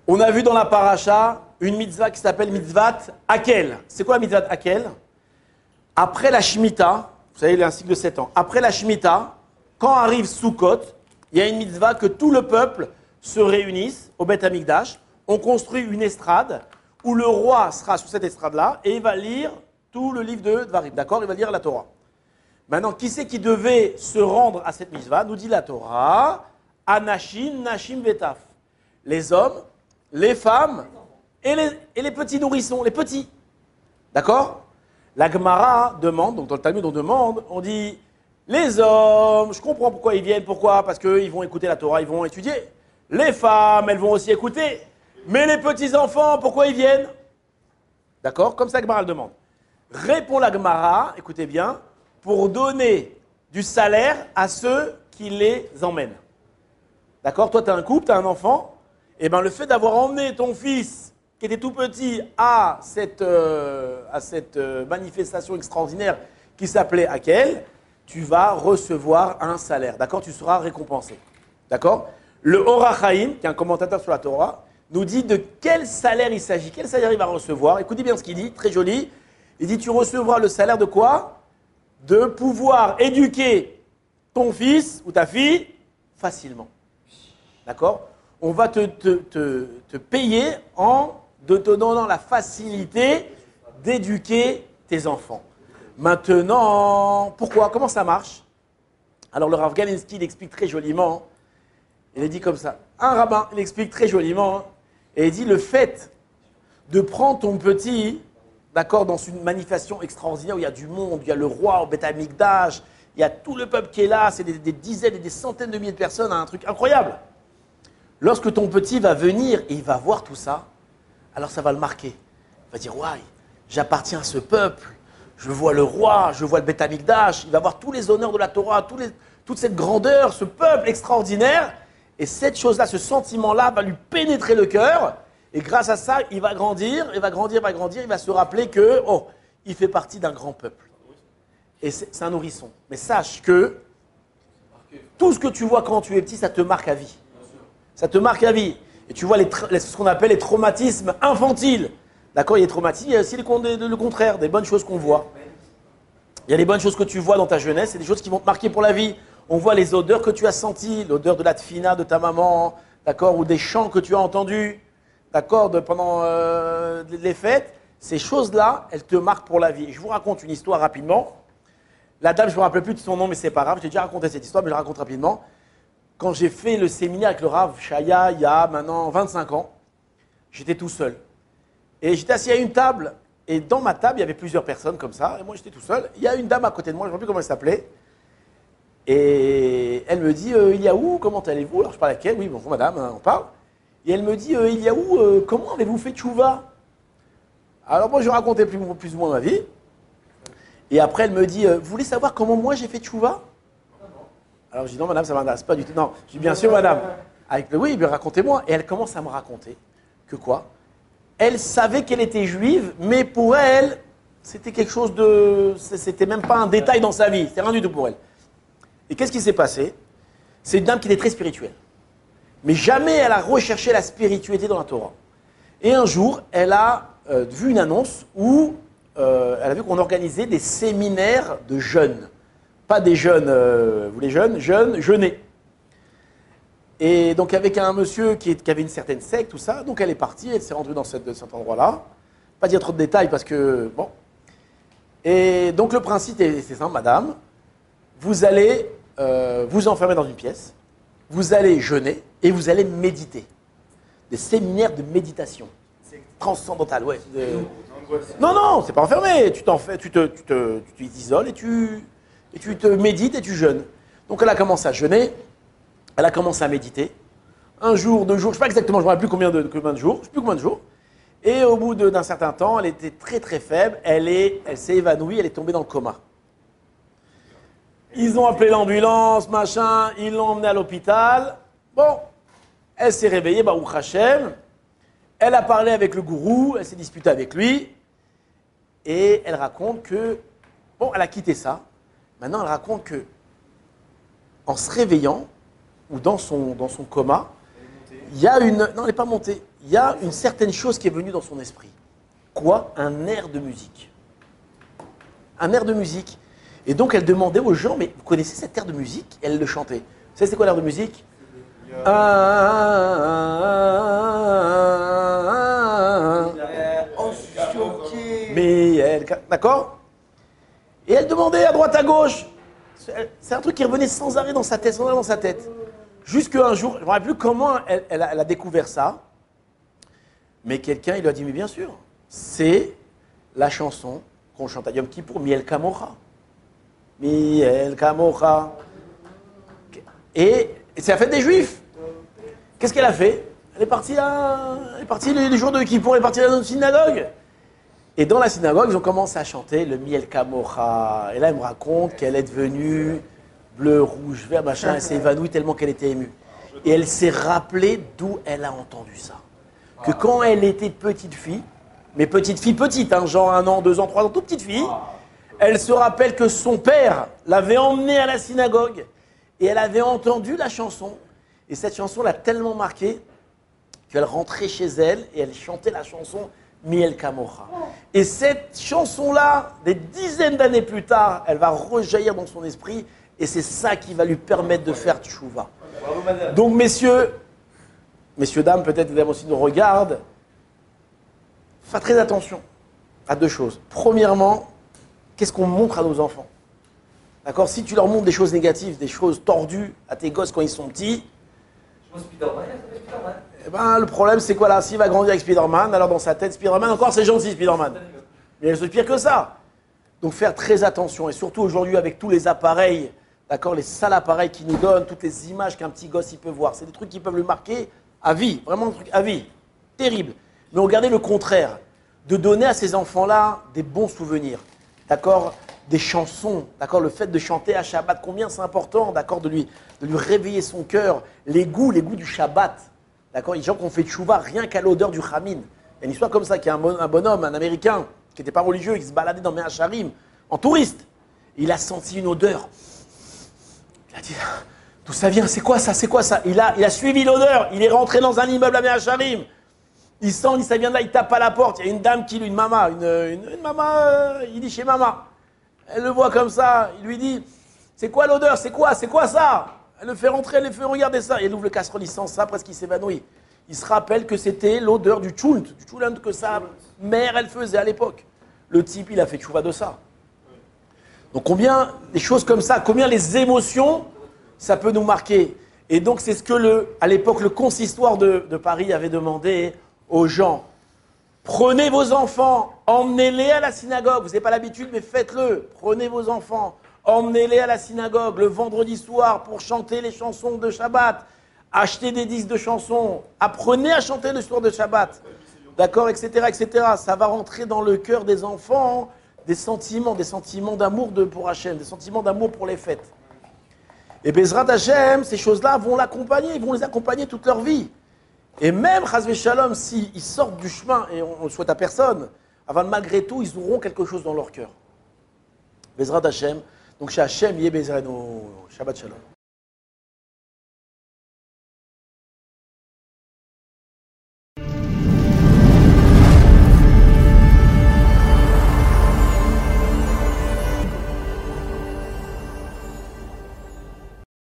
On a vu dans la paracha une mitzvah qui s'appelle mitzvat Hakel. C'est quoi la mitzvat Hakel? Après la Shemitah, vous savez, il y a un cycle de 7 ans. Après la Shemitah, quand arrive Sukkot, il y a une mitzvah que tout le peuple se réunisse au Beth Amikdash. On construit une estrade où le roi sera sur cette estrade-là et il va lire tout le livre de Dvarim. D'accord? Il va lire la Torah. Maintenant, qui c'est qui devait se rendre à cette mitzvah? Nous dit la Torah, Anashim, Nashim, Vetaf. Les hommes, les femmes et les petits nourrissons, les petits. D'accord? La Gemara demande, donc dans le Talmud on demande, on dit, les hommes, je comprends pourquoi ils viennent, pourquoi? Parce qu'ils vont écouter la Torah, ils vont étudier. Les femmes, elles vont aussi écouter. Mais les petits-enfants, pourquoi ils viennent? D'accord? Comme ça la Gemara le demande. Répond la Gemara, écoutez bien, pour donner du salaire à ceux qui les emmènent. D'accord? Toi, tu as un couple, tu as un enfant. Et bien, le fait d'avoir emmené ton fils, qui était tout petit, à cette manifestation extraordinaire qui s'appelait Hakel, tu vas recevoir un salaire. D'accord? Tu seras récompensé. D'accord? Le Or HaChaim, qui est un commentateur sur la Torah, nous dit de quel salaire il s'agit. Quel salaire il va recevoir? Écoutez bien ce qu'il dit, très joli. Il dit, tu recevras le salaire de quoi? De pouvoir éduquer ton fils ou ta fille facilement. D'accord? On va te payer en te donnant la facilité d'éduquer tes enfants. Maintenant, pourquoi? Comment ça marche? Alors le Rav Galinsky, il explique très joliment, il est dit comme ça. Un rabbin, il explique très joliment, et il dit le fait de prendre ton petit, d'accord, dans une manifestation extraordinaire où il y a du monde, il y a le roi au Beth Amikdash, il y a tout le peuple qui est là, c'est des dizaines et des centaines de milliers de personnes, un truc incroyable. Lorsque ton petit va venir et il va voir tout ça, alors ça va le marquer. Il va dire, ouais, j'appartiens à ce peuple, je vois le roi, je vois le Beth Amikdash, il va voir tous les honneurs de la Torah, toute cette grandeur, ce peuple extraordinaire. Et cette chose-là, ce sentiment-là va lui pénétrer le cœur. Et grâce à ça, il va grandir, il va grandir, il va se rappeler que, oh, il fait partie d'un grand peuple. Et c'est un nourrisson. Mais sache que tout ce que tu vois quand tu es petit, ça te marque à vie. Ça te marque à vie. Et tu vois ce qu'on appelle les traumatismes infantiles. D'accord? Il y a des traumatismes, il y a aussi le contraire, des bonnes choses qu'on voit. Il y a les bonnes choses que tu vois dans ta jeunesse, et des choses qui vont te marquer pour la vie. On voit les odeurs que tu as senties, l'odeur de la tfina de ta maman, d'accord? Ou des chants que tu as entendus, d'accord? Pendant les fêtes. Ces choses-là, elles te marquent pour la vie. Et je vous raconte une histoire rapidement. La dame, je ne me rappelle plus de son nom, mais c'est pas grave. J'ai déjà raconté cette histoire, mais je la raconte rapidement. Quand j'ai fait le séminaire avec le Rav Shaya, il y a maintenant 25 ans, j'étais tout seul. Et j'étais assis à une table, et dans ma table, il y avait plusieurs personnes comme ça, et moi j'étais tout seul. Il y a une dame à côté de moi, je ne sais plus comment elle s'appelait, et elle me dit, Eliaou, comment allez-vous? Alors je parle avec elle, oui, bonjour madame, on parle. Et elle me dit, Eliaou, comment avez-vous fait tchouva? Alors moi je racontais plus ou moins ma vie, et après elle me dit, vous voulez savoir comment moi j'ai fait tchouva? Alors je dis non madame, ça ne m'intéresse pas du tout. Non, je dis bien sûr madame. Avec le oui, mais racontez-moi. Et elle commence à me raconter que quoi? Elle savait qu'elle était juive, mais pour elle, c'était quelque chose de... C'était même pas un détail dans sa vie. C'était rien du tout pour elle. Et qu'est-ce qui s'est passé? C'est une dame qui était très spirituelle. Mais jamais elle a recherché la spiritualité dans la Torah. Et un jour, elle a vu une annonce où elle a vu qu'on organisait des séminaires de jeunes. Pas des jeunes, vous les jeunes, jeûnés. Et donc avec un monsieur qui avait une certaine secte, tout ça, donc elle est partie, elle s'est rendue dans cet endroit-là. Pas dire trop de détails parce que, bon. Et donc le principe, c'est simple, madame, vous allez vous enfermer dans une pièce, vous allez jeûner et vous allez méditer. Des séminaires de méditation. C'est transcendantal, ouais. Non, c'est pas enfermé, tu t'isoles et tu te médites et tu jeûnes. Donc elle a commencé à jeûner, elle a commencé à méditer. Un jour, 2 jours, je ne sais pas exactement, je ne me rappelle plus combien de jours, je ne sais plus combien de jours. Et au bout d'un certain temps, elle était très très faible, elle s'est évanouie, elle est tombée dans le coma. Ils ont appelé l'ambulance, machin, ils l'ont emmenée à l'hôpital. Bon, elle s'est réveillée, Baruch Hashem. Elle a parlé avec le gourou, elle s'est disputée avec lui. Et elle raconte que, bon, elle a quitté ça. Maintenant, elle raconte que, en se réveillant, ou dans son coma, il y a une... Non, elle n'est pas montée. il y a une certaine chose qui est venue dans son esprit. Quoi? Un air de musique. Un air de musique. Et donc elle demandait aux gens, mais vous connaissez cet air de musique? Et elle le chantait. Vous savez c'est quoi l'air de musique? Mais elle, d'accord? Et elle demandait à droite à gauche. C'est un truc qui revenait sans arrêt dans sa tête, sans arrêt dans sa tête. Jusqu'à un jour, je ne me rappelle plus comment elle a découvert ça. Mais quelqu'un, il lui a dit, mais bien sûr, c'est la chanson qu'on chante à Yom Kippour, Miel Kamocha. Miel Kamocha. Et c'est la fête des Juifs. Qu'est-ce qu'elle a fait? Elle est partie les jours de Kippour, elle est partie dans une synagogue. Et dans la synagogue, ils ont commencé à chanter le Miel Kamocha. Et là, elle me raconte qu'elle est devenue bleu, rouge, vert, machin. Elle s'est évanouie tellement qu'elle était émue. Et elle s'est rappelée d'où elle a entendu ça. Que quand elle était petite fille, mais petite fille petite, hein, genre 1 an, 2 ans, 3 ans, toute petite fille, elle se rappelle que son père l'avait emmenée à la synagogue et elle avait entendu la chanson. Et cette chanson l'a tellement marquée qu'elle rentrait chez elle et elle chantait la chanson Miel Kamocha. Et cette chanson-là, des dizaines d'années plus tard, elle va rejaillir dans son esprit et c'est ça qui va lui permettre de faire tchouva. Donc messieurs, dames, peut-être mesdames aussi nous regardent, faites très attention à 2 choses. Premièrement, qu'est-ce qu'on montre à nos enfants? D'accord? Si tu leur montres des choses négatives, des choses tordues à tes gosses quand ils sont petits, eh ben, le problème c'est quoi là? S'il va grandir avec Spider-Man, alors dans sa tête, Spider-Man, encore c'est gentil Spider-Man. Mais c'est pire que ça. Donc faire très attention, et surtout aujourd'hui avec tous les appareils, d'accord, les sales appareils qui nous donnent, toutes les images qu'un petit gosse il peut voir, c'est des trucs qui peuvent le marquer à vie, vraiment un truc à vie, terrible. Mais regardez le contraire, de donner à ces enfants-là des bons souvenirs, d'accord, des chansons, d'accord, le fait de chanter à Shabbat, combien c'est important, d'accord, de lui réveiller son cœur, les goûts du Shabbat, d'accord, les gens qui ont fait tchouva rien qu'à l'odeur du chamin. Il y a une histoire comme ça, qui a un bonhomme, un Américain, qui n'était pas religieux, qui se baladait dans Mea Sharim, en touriste. Il a senti une odeur. Il a dit, d'où ça vient? C'est quoi ça? C'est quoi ça? Il a suivi l'odeur. Il est rentré dans un immeuble à Mea Sharim. Il sent, il dit, ça vient de là, il tape à la porte. Il y a une dame qui lui, une maman, il dit chez maman. Elle le voit comme ça. Il lui dit, c'est quoi l'odeur? C'est quoi ça? Elle le fait rentrer, elle le fait regarder ça. Et elle ouvre le casserole, il sent ça, presque il s'évanouit. Il se rappelle que c'était l'odeur du tchount que sa mère, elle faisait à l'époque. Le type, il a fait tchouva de ça. Donc combien des choses comme ça, combien les émotions, ça peut nous marquer. Et donc c'est ce que à l'époque le consistoire de Paris avait demandé aux gens. Prenez vos enfants, emmenez-les à la synagogue. Vous n'avez pas l'habitude, mais faites-le. Prenez vos enfants, emmenez-les à la synagogue le vendredi soir pour chanter les chansons de Shabbat. Achetez des disques de chansons, apprenez à chanter le soir de Shabbat. D'accord, etc., etc. Ça va rentrer dans le cœur des enfants des sentiments d'amour pour Hachem, des sentiments d'amour pour les fêtes. Et Bezrat Hachem, ces choses-là vont l'accompagner, ils vont les accompagner toute leur vie. Et même, Chas Shalom, s'ils sortent du chemin, et on ne le souhaite à personne, avant malgré tout, ils auront quelque chose dans leur cœur. Bezrat Hachem, donc chez Hachem, Yé Bezrat, Shabbat Shalom.